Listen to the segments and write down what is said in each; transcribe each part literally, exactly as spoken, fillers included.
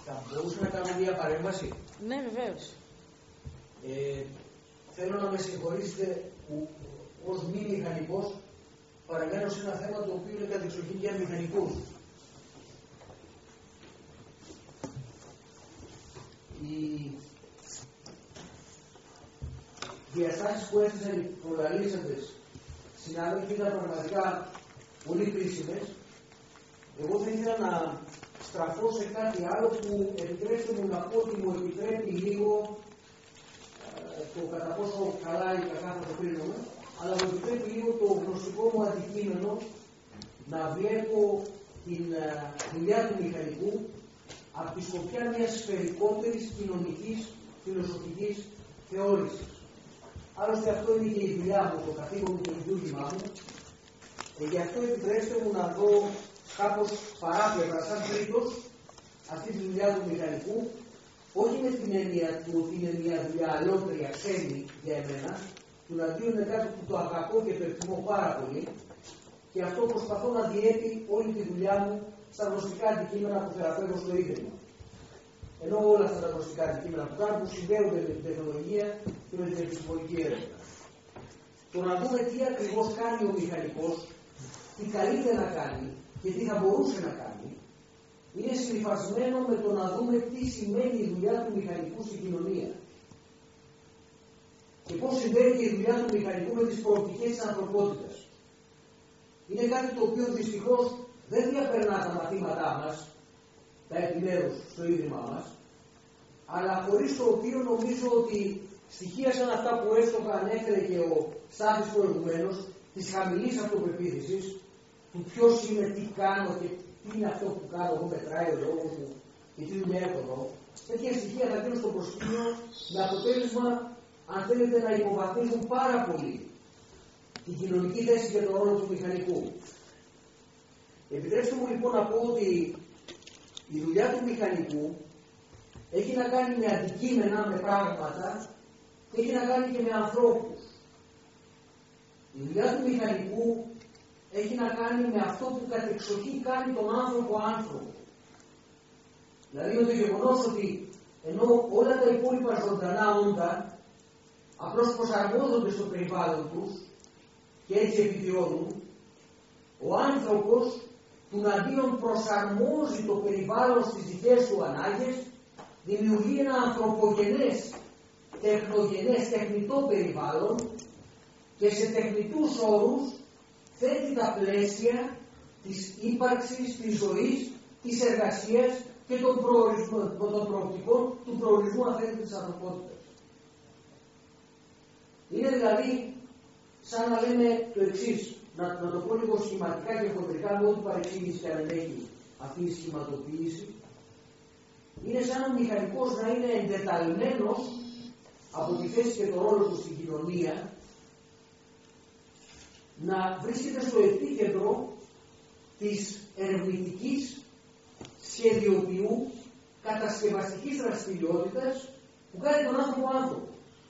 Θα μπορούσα να κάνω μια παρέμβαση? Ναι, βεβαίως. Ε, θέλω να με συγχωρήσετε που ως μη μηχανικός παραμένω σε ένα θέμα το οποίο είναι κατεξοχήν για μηχανικούς. Οι διαστάσεις που έθεσαν οι προλαλήσαντες συνάδελφοι ήταν πραγματικά πολύ χρήσιμες. Εγώ θα ήθελα να στραφώ σε κάτι άλλο που επιτρέψτε μου να πω ότι μου επιτρέπει λίγο ε, το κατά πόσο καλά ή κακά θα το κρίνουμε, αλλά μου επιτρέπει λίγο το γνωστικό μου αντικείμενο να βλέπω την ε, δουλειά του μηχανικού από τη σκοπιά μιας σφαιρικότερης κοινωνικής φιλοσοφικής θεώρησης. Άλλωστε αυτό είναι και η δουλειά μου, το καθήκον μου και το δούλημά μου. Ε, γι' αυτό επιτρέψτε μου να δω κάπως παράπλευρα, σαν τρίτος, αυτή τη δουλειά του μηχανικού, όχι με την έννοια του ότι είναι μια δουλειά αλότρια, ξένη για εμένα, τουλάχιστον είναι κάτι που το αγαπώ και το εκτιμώ πάρα πολύ, και αυτό προσπαθώ να διέπει όλη τη δουλειά μου στα γνωστικά αντικείμενα που θεραπεύω στο ίδρυμα. Ενώ όλα αυτά τα γνωστικά αντικείμενα που κάνω που συνδέονται με την τεχνολογία και με την επιστημονική έρευνα. Το να δούμε τι ακριβώς κάνει ο μηχανικός, τι καλείται να κάνει και τι θα μπορούσε να κάνει, είναι συμφασμένο με το να δούμε τι σημαίνει η δουλειά του μηχανικού στην κοινωνία. Και πώς συνδέεται η δουλειά του μηχανικού με τις προοπτικές της ανθρωπότητας. Είναι κάτι το οποίο δυστυχώς δεν διαπερνά τα μαθήματά μας, τα επιμέρους στο ίδρυμά μας, αλλά χωρίς το οποίο νομίζω ότι στοιχεία σαν αυτά που έστωχα ανέφερε και ο Στάθης προηγουμένως, της χαμηλής αυτοπεποίθησης, του ποιος είμαι, τι κάνω και τι είναι αυτό που κάνω, εγώ μετράει ο λόγος μου και τι δουλειά έχω εδώ. Τέτοια στοιχεία θα γίνουν στο προσκήνιο με αποτέλεσμα, αν θέλετε, να υποβαθμίζουν πάρα πολύ την κοινωνική θέση και τον ρόλο του μηχανικού. Επιτρέψτε μου λοιπόν να πω ότι η δουλειά του μηχανικού έχει να κάνει με αντικείμενα, με πράγματα και έχει να κάνει και με ανθρώπους. Η δουλειά του μηχανικού έχει να κάνει με αυτό που κατεξοχή κάνει τον άνθρωπο άνθρωπο. Δηλαδή με το γεγονός ότι ενώ όλα τα υπόλοιπα ζωντανά όντα απλώς προσαρμόζονται στο περιβάλλον τους και έτσι επιβιώνουν, ο άνθρωπος τουναντίον προσαρμόζει το περιβάλλον στις δικές του ανάγκες, δημιουργεί ένα ανθρωπογενές, τεχνογενές, τεχνητό περιβάλλον και σε τεχνητούς όρους θέτει τα πλαίσια της ύπαρξης, της ζωής, της εργασίας και των, των προοπτικών του προορισμού αν θέλετε της ανθρωπότητας. Είναι δηλαδή σαν να λέμε το εξής, να, να το πω λίγο σχηματικά και χοντρικά με ό,τι παρεξήγηση και αν έχει αυτή η σχηματοποίηση. Είναι σαν ο μηχανικός να είναι εντεταλμένος από τη θέση και τον ρόλο του στην κοινωνία, να βρίσκεται στο επίκεντρο της ερευνητικής, σχεδιοποιού, κατασκευαστικής δραστηριότητας που κάνει τον άνθρωπο άνθρωπο.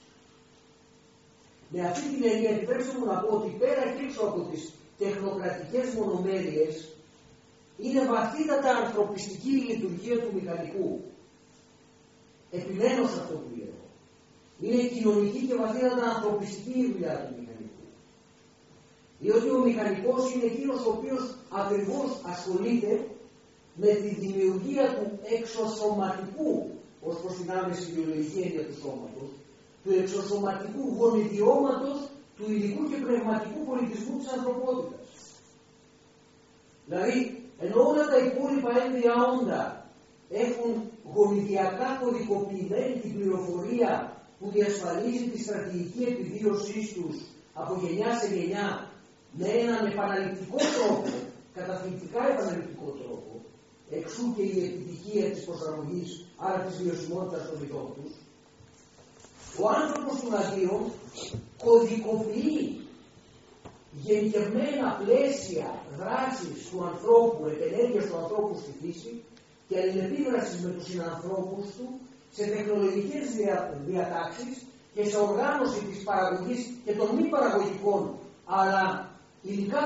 Με αυτή την έννοια επιτρέψτε μου να πω ότι πέρα και έξω από τις τεχνοκρατικές μονομέρειες είναι βαθύτατα ανθρωπιστική η λειτουργία του μηχανικού. Επιμένω σε αυτό που λέω. Είναι κοινωνική και βαθύτατα ανθρωπιστική η δουλειά του μηχανικού. Διότι ο μηχανικός είναι εκείνος ο οποίος ακριβώς ασχολείται με τη δημιουργία του εξωσωματικού, ως προς την άμεση βιολογική έννοια του σώματος, του εξωσωματικού γονιδιώματος του ειδικού και πνευματικού πολιτισμού της ανθρωπότητας. Δηλαδή, ενώ όλα τα υπόλοιπα έμβια όντα έχουν γονιδιακά κωδικοποιημένη την πληροφορία που διασφαλίζει τη στρατηγική επιβίωσή τους από γενιά σε γενιά με έναν επαναληπτικό τρόπο, καταθλιπτικά επαναληπτικό τρόπο, εξού και η επιτυχία της προσαρμογής, άρα της βιωσιμότητας των ειδών τους, ο άνθρωπος του αντίον κωδικοποιεί γενικευμένα πλαίσια δράσης του ανθρώπου, επενέργειας του ανθρώπου στη φύση και αλληλεπίδρασης με τους συνανθρώπους του σε τεχνολογικές δια, διατάξεις και σε οργάνωση της παραγωγής και των μη παραγωγικών αλλά υλικά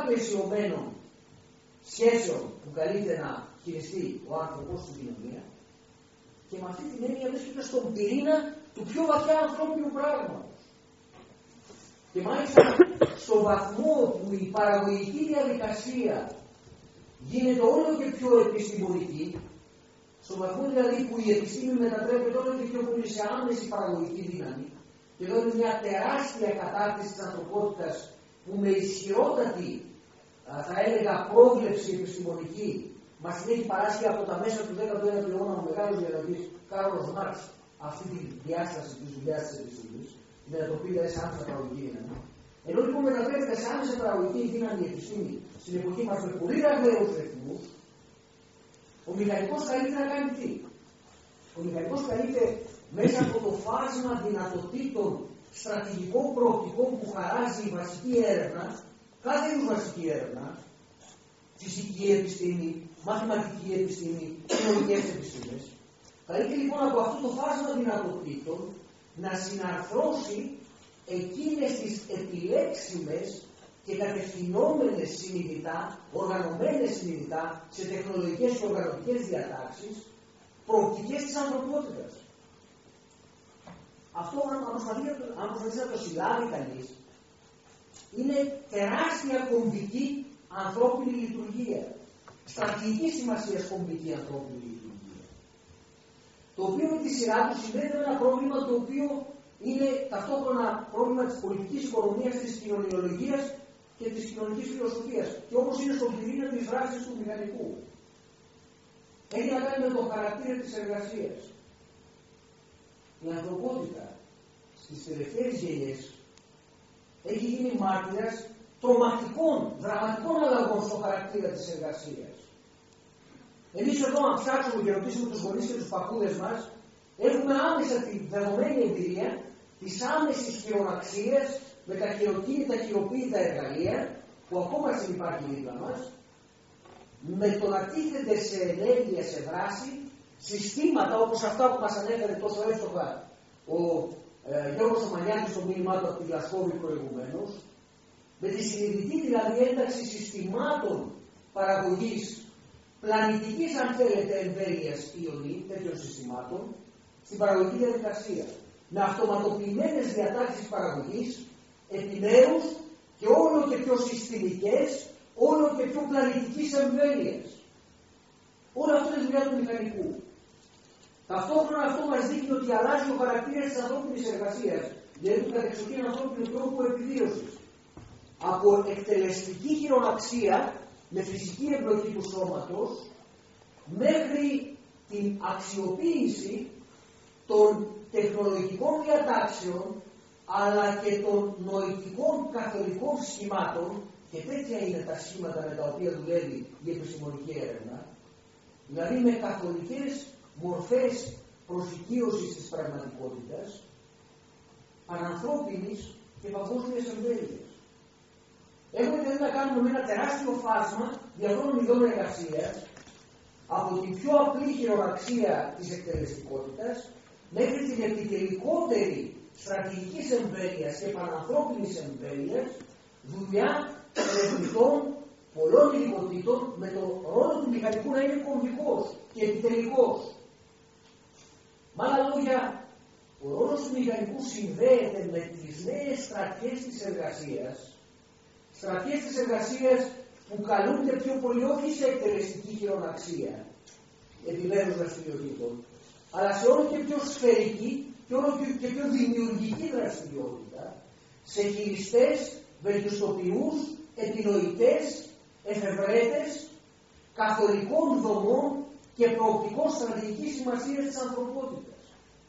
και με αυτή την έννοια βρίσκεται στον πυρήνα του πιο βαθιά ανθρώπινου πράγματος. Και μάλιστα στον βαθμό που η παραγωγική διαδικασία γίνεται όλο και πιο επιστημονική, στον βαθμό δηλαδή που η επιστήμη μετατρέπεται όλο και πιο πολύ σε άμεση παραγωγική δύναμη, και εδώ είναι μια τεράστια κατάρτιση της ανθρωπότητας που με ισχυρότατη, θα έλεγα, πρόβλεψη επιστημονική μας την έχει παράσχει από τα μέσα του δέκατου ένατου αιώνα ο μεγάλος διαδοτής Κάρολος Μάρξ αυτή τη διάσταση της δουλειάς της επιστήμης, η μετατροπή σε άμεσα παραγωγική δύναμη. Ενώ λοιπόν μετατρέπεται σε άμεσα παραγωγική δύναμη η επιστήμη στην εποχή μας με πολύ ραγδαίους ρυθμούς, ο μηχανικός καλείται να κάνει τι? Ο μηχανικός καλείται μέσα από το φάσμα δυνατοτήτων στρατηγικών προοπτικών που χαράζει η βασική έρευνα, κάθε είδους βασική έρευνα, φυσική επιστήμη, μαθηματική επιστήμη, κοινωνικές επιστήμες, καλείται λοιπόν από αυτό το φάσμα δυνατοτήτων να συναρθρώσει εκείνες τις επιλέξιμες και κατευθυνόμενες συνειδητά, οργανωμένες συνειδητά σε τεχνολογικές και οργανωτικές διατάξεις, προοπτικές της ανθρωπότητας. Αυτό, αν προσπαθήσει να το συλλάβει κανείς, είναι τεράστια κομβική ανθρώπινη λειτουργία. Στρατηγική σημασία κομβική ανθρώπινη λειτουργία. Το οποίο με τη σειρά του συνδέεται με ένα πρόβλημα το οποίο είναι ταυτόχρονα πρόβλημα της πολιτικής οικονομίας, της κοινωνιολογίας και της κοινωνικής φιλοσοφίας. Και όπως είναι στον πυρήνα της δράσης του μηχανικού. Έχει να κάνει με τον χαρακτήρα της εργασίας. Η ανθρωπότητα στις τελευταίες γενιές έχει γίνει μάρτυρας τρομακτικών, δραματικών αλλαγών στο χαρακτήρα της εργασίας. Εμείς εδώ, αν ψάξουμε και ρωτήσουμε τους γονείς και τους παππούδες μας, έχουμε άμεσα τη δεδομένη εμπειρία της άμεσης χειροναξίας με τα χειροκίνητα χειροποίητα εργαλεία, που ακόμα συνυπάρχει δίπλα μας, με το να τίθεται σε ενέργεια, σε δράση, συστήματα όπως αυτά που μας ανέφερε τόσο εύστοχα ο ε, Γιώργος Ομανιάτης στο μήνυμά του από τη Γλασκόβη προηγουμένως, με τη συνειδητή δηλαδή ένταξη συστημάτων παραγωγής πλανητικής, αν θέλετε, εμβέλειας ιονή, τέτοιων συστημάτων, στην παραγωγική διαδικασία. Με αυτοματοποιημένες διατάξεις παραγωγής, επιμέρους και όλο και πιο συστημικές, όλο και πιο πλανητικής εμβέλειας. Όλο αυτό είναι δουλειά του μηχανικού. Ταυτόχρονα αυτό μας δείχνει ότι αλλάζει ο χαρακτήρας της ανθρώπινης εργασίας, δηλαδή του κατεξοχήν ανθρώπινου τρόπου επιβίωσης. Από εκτελεστική χειροναξία με φυσική εμπλοκή του σώματος μέχρι την αξιοποίηση των τεχνολογικών διατάξεων αλλά και των νοητικών καθολικών σχημάτων, και τέτοια είναι τα σχήματα με τα οποία δουλεύει η επιστημονική έρευνα, δηλαδή με καθολικές μορφές προσοικείωσης της πραγματικότητας, πανανθρώπινης και παγκόσμιας εμβέλειας. Έχουμε δηλαδή να κάνουμε με ένα τεράστιο φάσμα διαφόρων ειδών εργασίας, από την πιο απλή χειροναξία της εκτελεστικότητας μέχρι την επιτελικότερη στρατηγικής εμβέλειας και πανανθρώπινης εμβέλειας, δουλειά ερευνητών πολλών ειδικοτήτων, με τον ρόλο του μηχανικού να είναι κομβικός και επιτελικός. Με άλλα λόγια, ο ρόλος του μηχανικού συνδέεται με τις νέες στρατιές της εργασίας, στρατιές της εργασίας που καλούνται πιο πολύ όχι σε εκτελεστική χειροναξία επιμέρους δραστηριοτήτων, αλλά σε όλο και πιο σφαιρική και όλο και πιο δημιουργική δραστηριότητα, σε χειριστές, βελτιστοποιούς, επινοητές, εφευρέτες, καθολικών δομών και προοπτικών στρατηγικής σημασίας της ανθρωπότητας.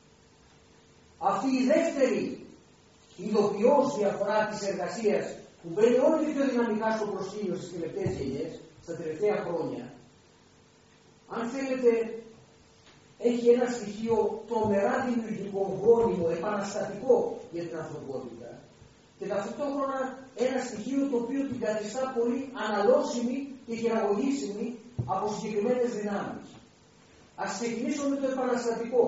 Αυτή η δεύτερη ειδοποιώς διαφορά της εργασίας που μπαίνει όλο και πιο δυναμικά στο προσκήνιο στις τελευταίες γενιές, στα τελευταία χρόνια, αν θέλετε, έχει ένα στοιχείο τρομερά δημιουργικό, γόνιμο, επαναστατικό για την ανθρωπότητα και ταυτόχρονα ένα στοιχείο το οποίο την καθιστά πολύ αναλώσιμη και χειραγωγήσιμη από συγκεκριμένες δυνάμεις. Ας ξεκινήσω με το επαναστατικό.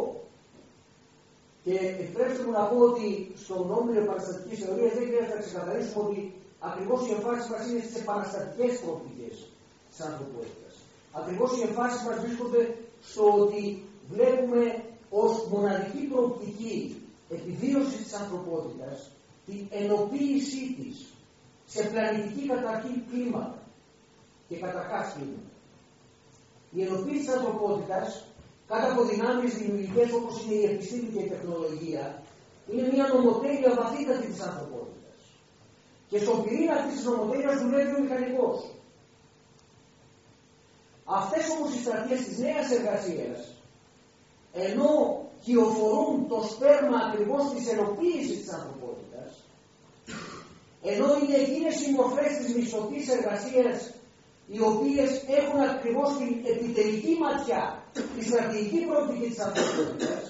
Και επιτρέψτε μου να πω ότι στον όμιλο επαναστατικής θεωρίας δεν χρειάζεται να ξεκαθαρίσουμε ότι ακριβώς οι εμφάσεις μας είναι στις επαναστατικές προοπτικές της ανθρωπότητας. Ακριβώς οι εμφάσεις μας βρίσκονται στο ότι βλέπουμε ως μοναδική προοπτική επιβίωση της ανθρωπότητας την ενοποίησή της σε πλανητική καταρχήν κλίμακα και καταρχάς κλίμακα. Η ενοποίηση της ανθρωπότητας κάτω από δυνάμεις δημιουργικές όπως είναι η επιστήμη και η τεχνολογία είναι μια νομοτέλεια βαθύτατη της ανθρωπότητας. Και στον πυρήνα αυτής της νομοτέλειας δουλεύει ο μηχανικός. Αυτές όμως οι στρατείες της νέας εργασίας, ενώ κυοφορούν το σπέρμα ακριβώς της ενοποίησης της ανθρωπότητας, ενώ είναι εκείνες οι μορφές της μισθωτής εργασίας οι οποίες έχουν ακριβώς την επιτελική ματιά, τη στρατηγική προοπτική της ανθρωπότητας,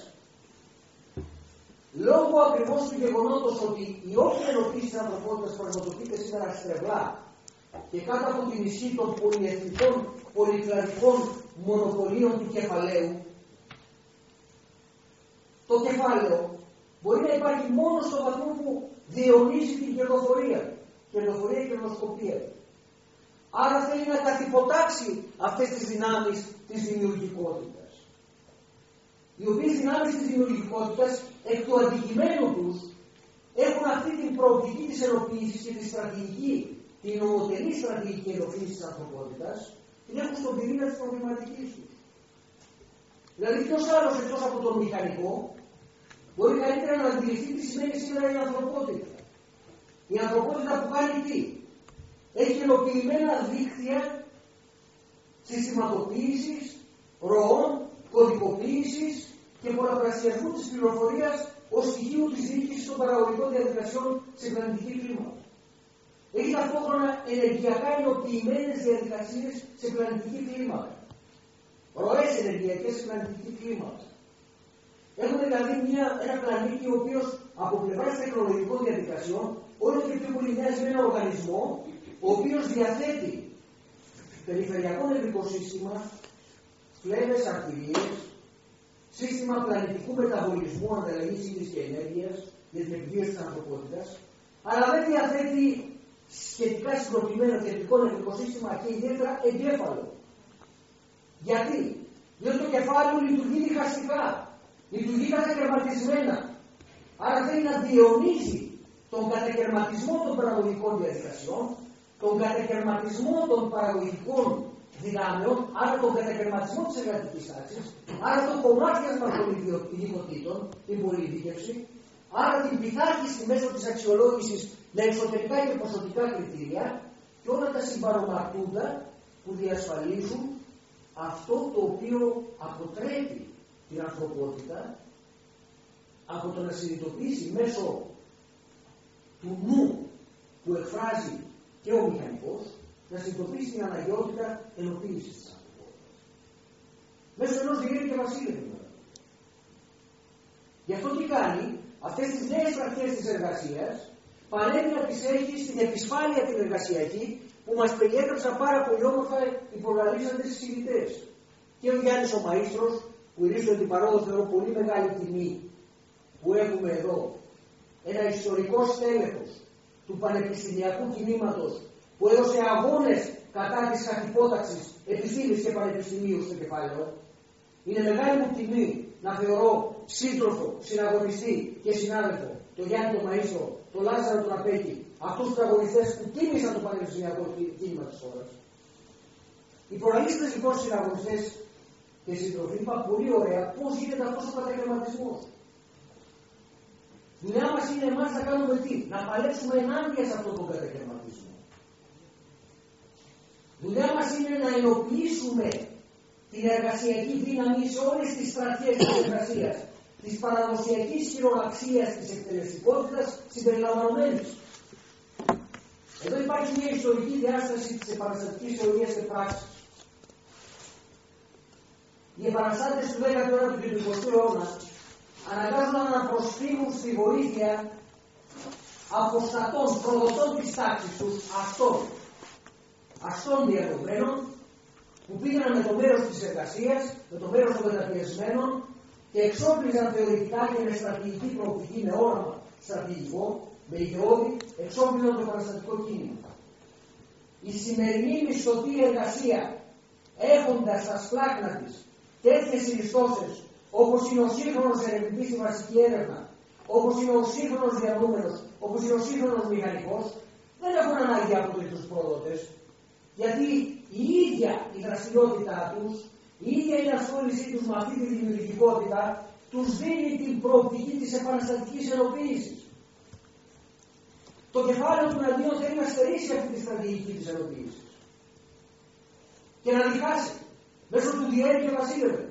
λόγω ακριβώς του γεγονότος ότι η όποια ενοποίηση της ανθρωπότητας πραγματοποιείται σήμερα στρεβλά και κάτω από την ισχύ των πολυεθνικών, πολυκλαδικών μονοπωλίων του κεφαλαίου, το κεφάλαιο μπορεί να υπάρχει μόνο στο βαθμό που διαιωνίζει την κερδοφορία, κερδοφορία και κερδοσκοπία. Άρα θέλει να καθυποτάξει αυτές τις δυνάμεις της δημιουργικότητας. Οι οποίες δυνάμεις της δημιουργικότητας εκ του αντικειμένου τους έχουν αυτή την προοπτική της ενοποίησης και τη στρατηγική, την ομοτελή στρατηγική ενοποίηση της ανθρωπότητας, την έχουν στον πυρήνα της προβληματικής τους. Δηλαδή ποιος άλλος εκτός από τον μηχανικό μπορεί καλύτερα να αντιληφθεί τι σημαίνει σήμερα η ανθρωπότητα. Η ανθρωπότητα που κάνει τι? Έχει ενοποιημένα δίκτυα συστηματοποίησης, ροών, κωδικοποίησης και πολλαπλασιασμού της πληροφορίας ως στοιχείο της διοίκησης των παραγωγικών διαδικασιών σε πλανητική κλίμακα. Έχει ταυτόχρονα ενεργειακά ενοποιημένες διαδικασίες σε πλανητική κλίμακα. Ροές ενεργειακές σε πλανητική κλίμακα. Έχουμε δηλαδή μια, ένα πλανήτη ο οποίος από πλευράς τεχνολογικών διαδικασιών όλο και πιο πολύ μοιάζει με ένα οργανισμό ο οποίος διαθέτει περιφερειακό νευρικό σύστημα, φλέβες, αρτηρίες, σύστημα πλανητικού μεταβολισμού, ανταλλαγής ύλης και ενέργειας για την επιβίωση της ανθρωπότητας, αλλά δεν διαθέτει σχετικά συγκροτημένο κεντρικό νευρικό σύστημα και ιδιαίτερα εγκέφαλο. Γιατί? Διότι το κεφάλαιο λειτουργεί διχαστικά, λειτουργεί κατακαιρματισμένα. Άρα θέλει να διαιωνίζει τον κατακαιρματισμό των παραγωγικών διαδικασιών, τον κατακαιρματισμό των παραγωγικών δυνάμεων, άρα τον κατακαιρματισμό της εργατικής τάξης, άρα το κομμάτιασμα των ιδιωτήτων, την πολυειδίκευση, άρα την πειθάρχηση μέσω της αξιολόγησης με εξωτερικά και ποσοτικά κριτήρια και όλα τα συμπαρομαρτούντα που διασφαλίζουν αυτό το οποίο αποτρέπει την ανθρωπότητα από το να συνειδητοποιήσει μέσω του νου που εκφράζει και ο μηχανικός, να συνειδητοποιήσει την αναγκαιότητα ενοποίησης της ανθρωπότητας. Μέσω ενός γύρου και βασίλευου. Γι' αυτό τι κάνει, αυτές τις νέες αρχές της εργασίας παρέμει να τις έχει στην επισφάλεια την εργασιακή που μας περιέγραψαν πάρα πολύ όμορφα οι προλαλήσαντες συζητητές. Και ο Γιάννης ο Μαΐστρος, που ειρίζονται την παρόδο θεωρώ πολύ μεγάλη τιμή που έχουμε εδώ, ένα ιστορικό στέλεχος του πανεπιστημιακού κινήματος που έδωσε αγώνες κατά της κατυπόταξης επιστήμης και πανεπιστημίου στο κεφάλαιο. Είναι μεγάλη μου τιμή να θεωρώ σύντροφο, συναγωνιστή και συνάδελφο τον Γιάννη τον Μαΐστρο, τον Λάζαρο τον Απέκη, αυτούς τους αγωνιστές που τίμησαν το πανεπιστημιακό κίνημα της χώρας. Οι προαλίστες λοιπόν συναγωνιστές και συντροφοί είπαν πολύ ωραία πώς γίνεται αυτός ο κατακαιρματισμός. Δουλειά μας είναι εμάς να κάνουμε τι? Να παλέψουμε ενάντια σε αυτόν τον κατακαιρματισμό. Δουλειά μας είναι να ενοποιήσουμε την εργασιακή δύναμη σε όλες τις στρατιές της εργασίας, της παραδοσιακής χειροναξίας της εκτελεστικότητας συμπεριλαμβανομένης. Εδώ υπάρχει μια ιστορική διάσταση της επαναστατικής θεωρίας και πράξης. Οι επαναστάτες του δέκατου αιώνα και του εικοστού αιώνα αναγκάζονταν να προσφύγουν στη βοήθεια αποστατών, προδοτών της τάξης τους, αστών, αστών διαδομένων, που πήγαιναν με το μέρος της εργασίας, με το μέρος των καταπιεσμένων και εξόπλιζαν θεωρητικά και με στρατηγική προοπτική, με όραμα στρατηγικό, με ιδεώδη, εξόπλιζαν το επαναστατικό κίνημα. Η σημερινή μισθωτή εργασία, έχοντας στα σπλάχνα της τέτοιες συνιστώσεις, όπως είναι ο σύγχρονος ερευνητής στη βασική έρευνα, όπως είναι ο σύγχρονος διαβούμενος, όπως είναι ο σύγχρονος μηχανικός, δεν έχουν ανάγκη από τους προδότες, γιατί η ίδια η δραστηριότητά τους, η ίδια η ασχόλησή τους με αυτή τη δημιουργικότητα, τους δίνει την προοπτική της επαναστατικής ενοποίησης. Το κεφάλαιο του εναντίον θέλει να στερήσει αυτή τη στρατηγική της ενοποίησης και να διχάσει μέσω του διέρη και βασίλευε.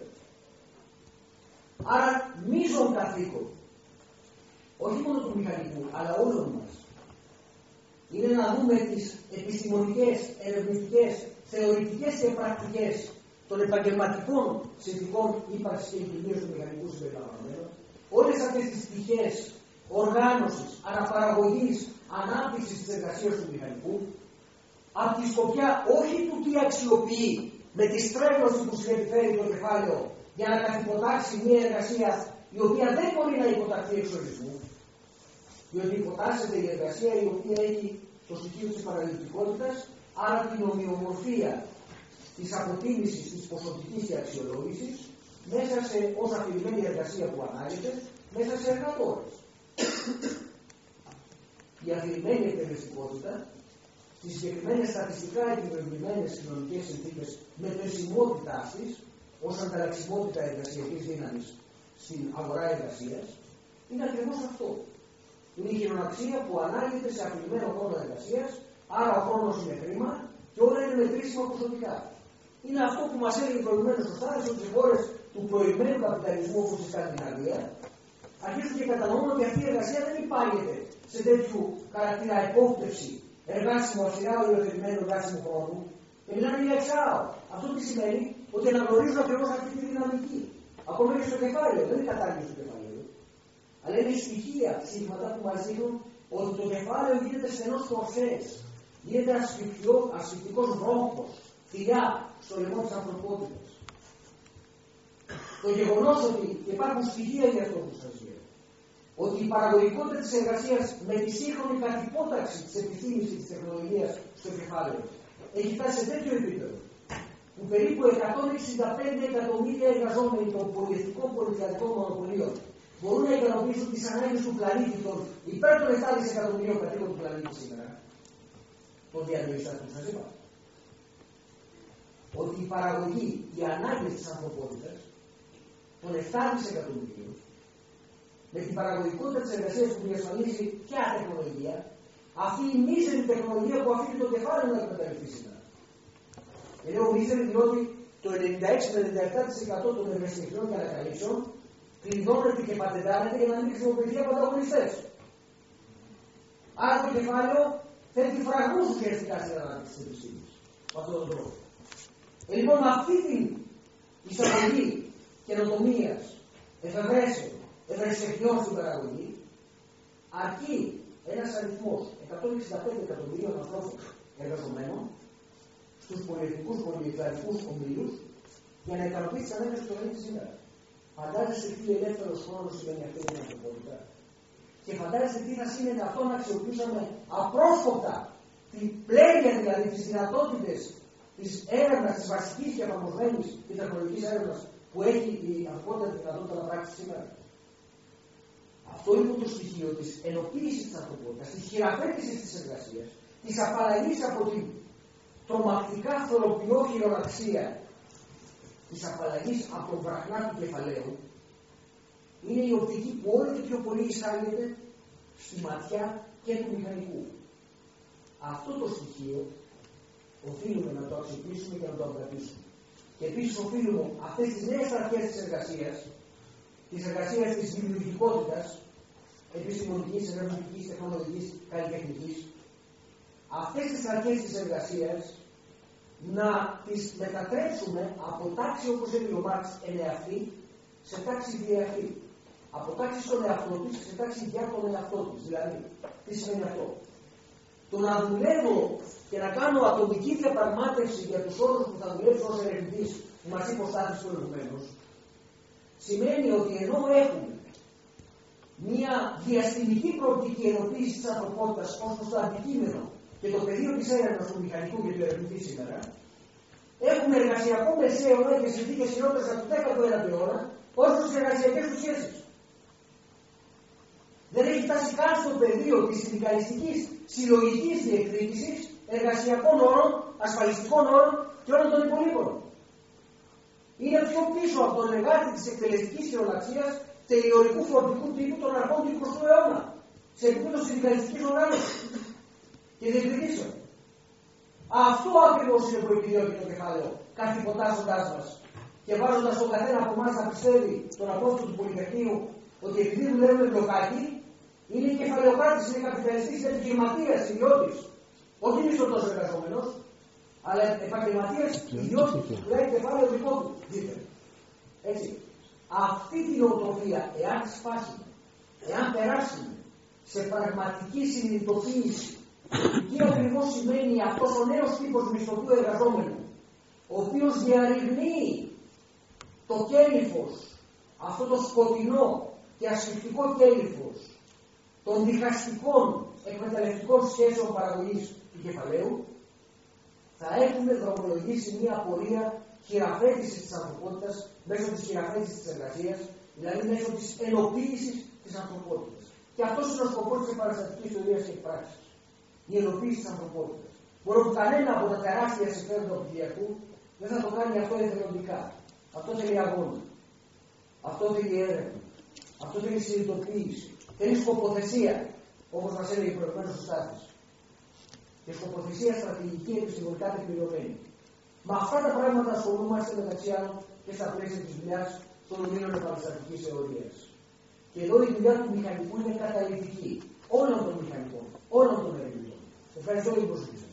Άρα μείζον καθήκον, όχι μόνο του μηχανικού, αλλά όλων μας, είναι να δούμε τις επιστημονικές, ερευνητικές, θεωρητικές και πρακτικές των επαγγελματικών συνθηκών ύπαρξης και εγκυμνίωσης του μηχανικού συμπεριλαμβανομένου, όλες αυτές τις πτυχές οργάνωσης, αναπαραγωγής, ανάπτυξης της εργασίας του μηχανικού, από τη σκοπιά όχι του τι αξιοποιεί με τη στρέβλωση που συνεπιφέρει το κεφάλαιο για να καθυποτάξει μια εργασία η οποία δεν μπορεί να υποταχθεί εξορισμού, διότι υποτάσσεται η εργασία η οποία έχει το στοιχείο της παραλυτικότητας, άρα την ομοιομορφία της αποτίμησης της ποσοτικής και αξιολόγησης μέσα σε ως αφηρημένη εργασία που ανάγεται μέσα σε εργατόρες. Η αφηρημένη εκτελεστικότητα στις συγκεκριμένες στατιστικά επιβεβλημένες κοινωνικές συνθήκες μετρησιμότητάς της ως ανταλλαξιμότητα εργασιακής δύναμης στην αγορά εργασίας είναι ακριβώς αυτό. Είναι η χειροναξία που ανάγεται σε αφηρημένο χρόνο εργασίας, άρα ο χρόνος είναι χρήμα και όλα είναι μετρήσιμα ποσοτικά. Είναι αυτό που μας έλεγε προηγουμένως ο Στάδης ότι οι χώρες του προηγμένου καπιταλισμού όπως η Σκανδιναβία αρχίζουν και κατανοούν ότι αυτή η εργασία δεν υπάγεται σε τέτοιου χαρακτήρα υπόπτευση, εργάσιμο αυστηρά οριοθετημένου εργάσιμου χρόνου και μιλάνε για εξάω. Αυτό τι σημαίνει? Ότι αναγνωρίζουν ακριβώς αυτή τη δυναμική. Ακόμα και στο κεφάλαιο, δεν είναι κατάλληλο στο κεφάλαιο. Αλλά είναι στοιχεία, ψήγματα που μας δείχνουν ότι το κεφάλαιο γίνεται στενός κορσές, γίνεται ασφυκτικός βρόχος, θηλιά στο λαιμό της ανθρωπότητας. Το γεγονός ότι υπάρχουν στοιχεία για αυτό που σας λέω, ότι η παραγωγικότητα της εργασίας με τη σύγχρονη καθυπόταξη της επιστήμης και της τεχνολογίας στο κεφάλαιο έχει φτάσει σε τέτοιο επίπεδο, που περίπου εκατόν εξήντα πέντε εκατομμύρια εργαζόμενοι των πολυεθνικών πολυκλαδικών μονοπωλίων μπορούν να ικανοποιήσουν τις ανάγκες του πλανήτη των υπέρ των επτά δισεκατομμυρίων κατοίκων του πλανήτη σήμερα. Το διανοήσα που σας είπα. Ότι η παραγωγή, οι ανάγκες της ανθρωπότητας των επτά δισεκατομμυρίων με την παραγωγικότητα της εργασίας που διασφαλίζει ποια τεχνολογία, αυτή η μίζερη τεχνολογία που αφήνει το κεφάλαιο να εκμεταλλευτεί σήμερα. Και λέω μίζερη διότι το ενενήντα έξι με ενενήντα επτά τοις εκατό των εργασιακών και ανακαλύψεων κλειδώνεται και πατεντάρεται για να μην χρησιμοποιηθεί από ανταγωνιστές. Άρα το κεφάλαιο θέτει φραγμούς ουσιαστικά στην ανάπτυξη της επιστήμης. Με αυτόν τον τρόπο. Ε, λοιπόν, με αυτή την εισαγωγή καινοτομίας, εφευρέσεων, ευρεσιτεχνιών στην παραγωγή, αρκεί ένας αριθμός εκατόν εξήντα πέντε εκατομμυρίων ανθρώπων εργαζομένων στους πολυεθνικούς πολυεκλαδικούς ομίλους για να ικανοποιήσει τις ανάγκες του πλανήτη σήμερα. Φαντάζεστε τι ελεύθερος χρόνος σημαίνει αυτή την ανθρωπότητα. Και φαντάζεστε τι θα σημαίνει αυτό να αξιοποιούσαμε απρόσκοπτα την πλέγια, δηλαδή τις δυνατότητες της έρευνας, της βασικής και εφαρμοσμένης και τεχνολογικής έρευνας που έχει η ανθρωπότητα δυνατότητα να πράξει σήμερα. Αυτό είναι το στοιχείο της ενοποίησης της ανθρωπότητας, της χειραφέτησης της εργασίας, της απαλλαγής από την τρομακτικά θωροπιό χειροναξία, της απαλλαγής από τον βραχνά του κεφαλαίου, είναι η οπτική που όλο και πιο πολύ εισάγεται στη ματιά και του μηχανικού. Αυτό το στοιχείο οφείλουμε να το αξιοποιήσουμε και να το αγκρατήσουμε. Και επίσης οφείλουμε αυτές τις νέες αρχές της εργασίας, της εργασίας της δημιουργικότητας, επιστημονικής, ερευνητικής, τεχνολογικής, καλλιτεχνικής, αυτές τις αρχές της εργασίας να τις μετατρέψουμε από τάξη, όπως έλεγε ο Μάρξ, ενεαυτή, σε τάξη διεαυτή. Από τάξη στον εαυτό της σε τάξη για τον εαυτό της. Δηλαδή, τι σημαίνει αυτό? Το να δουλεύω και να κάνω ατομική διαπραγμάτευση για τους όρους που θα δουλέψω ως ερευνητής, που μας είπε ο Στάθης προηγουμένως, σημαίνει ότι ενώ έχουμε μια διαστημική προοπτική ενοποίηση της ανθρωπότητας ως προς το αντικείμενο και το πεδίο της έρευνας του μηχανικού και του ερευνητή σήμερα, έχουμε εργασιακό μεσαίωνα και συνθήκες χειρότερες από το δέκατο ένατο αιώνα ως προς τις εργασιακές του σχέσεις. Δεν έχει φτάσει καν στο πεδίο της συνδικαλιστικής συλλογικής διεκδίκησης εργασιακών όρων, ασφαλιστικών όρων και όλων των υπολείπων. Είναι πιο πίσω από τον εργάτη της εκτελεστικής χειροναξίας τελειωρικού φορτικού τύπου των αρχών του εικοστού αιώνα, σε επίπεδο συνδικαλιστικής οργάνωσης και διεκδικήσεων. Αυτό ακριβώς είναι που επιδιώκει το κεφάλαιο, καθυποτάσσοντάς μας και βάζοντας τον καθένα από εμάς να πιστεύει τον απόστολο του Πολυτεχνείου ότι επειδή δουλεύουμε μπλοκάκι, είναι κεφαλαιοκράτης, είναι καπιταλιστής, είναι επιχειρηματίας, ιδιώτης. Όχι μισθωτός εργαζόμενος, αλλά επαγγελματίας, ιδιώτης που λέει κεφάλαιο δικό του. Δείτε. Έτσι. Αυτή την οτροπία, εάν σπάσουμε, εάν περάσουμε σε πραγματική συνειδητοποίηση, τι ακριβώς σημαίνει αυτός ο νέος τύπος μισθωτού εργαζόμενου, ο οποίος διαρριγνύει το κέλυφος, αυτό το σκοτεινό και ασφυκτικό κέλυφος των διχαστικών εκμεταλλευτικών σχέσεων παραγωγής του κεφαλαίου, θα έχουμε δρομολογήσει μια πορεία χειραφέτησης της ανθρωπότητας μέσω της χειραφέτησης της εργασίας, δηλαδή μέσω της ενοποίησης της ανθρωπότητας. Και αυτός είναι ο σκοπός της επαναστατικής θεωρίας και εκπράξης. Η ενοποίηση της ανθρωπότητας. Μόνο που κανένα από τα τεράστια συμφέροντα του Κυριακού δεν θα το κάνει αυτό εθελοντικά. Αυτό θέλει αγώνα. Αυτό θέλει έρευνα. Αυτό θέλει συνειδητοποίηση. Θέλει σκοποθεσία, όπως μας έλεγε προηγουμένως ο Στάθης. Και σκοποθεσία στρατηγική επιστημονικά τεκμηριωμένη. Με αυτά τα πράγματα ασχολούμαστε μεταξύ άλλων και στα πλαίσια της δουλειάς των ομίλων επαναστατικής θεωρίας. Και εδώ η δουλειά του μηχανικού είναι καταλυτική όλων των μηχανικών, όλων των ερευνητών. Ευχαριστώ για την προσοχή σας.